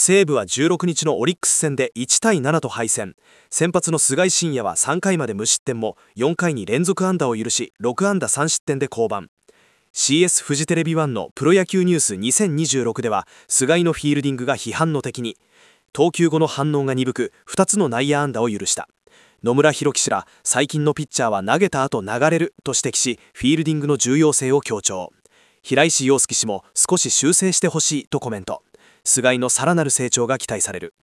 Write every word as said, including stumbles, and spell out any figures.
西武はじゅうろくにちのオリックス戦でいちたいななと敗戦。先発の菅井晋也はさんかいまで無失点もよんかいに連続安打を許しろくあんださん失点で降板。 シーエス フジテレビワンのプロ野球ニュースにせんにじゅうろくでは菅井のフィールディングが批判の敵に、投球後の反応が鈍くふたつの内野安打を許した。野村弘樹氏ら最近のピッチャーは投げた後流れると指摘し、フィールディングの重要性を強調。平石洋介氏も少し修正してほしいとコメント。菅井のさらなる成長が期待される。